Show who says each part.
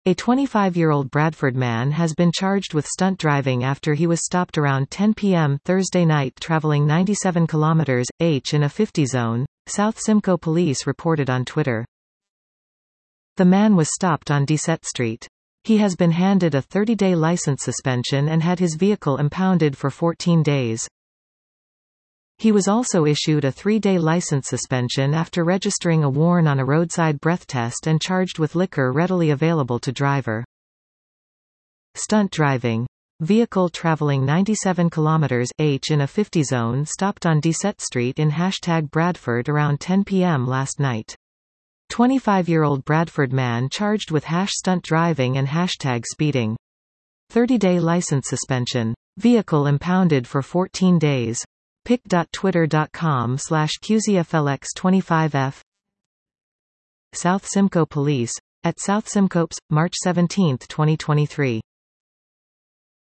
Speaker 1: A 25-year-old Bradford man has been charged with stunt driving after he was stopped around 10 p.m. Thursday night traveling 97 km/h in a 50 zone, South Simcoe Police reported on Twitter. The man was stopped on Deset Street. He has been handed a 30-day license suspension and had his vehicle impounded for 14 days. He was also issued a 3-day license suspension after registering a warn on a roadside breath test and charged with liquor readily available to driver. Stunt driving. Vehicle traveling 97 km/h in a 50 zone stopped on Deset Street in #Bradford around 10 p.m. last night. 25-year-old Bradford man charged with #stunt driving and #speeding. 30-day license suspension. Vehicle impounded for 14 days. pic.twitter.com/QZFLX25F. South Simcoe Police. @South Simcoe, March 17, 2023.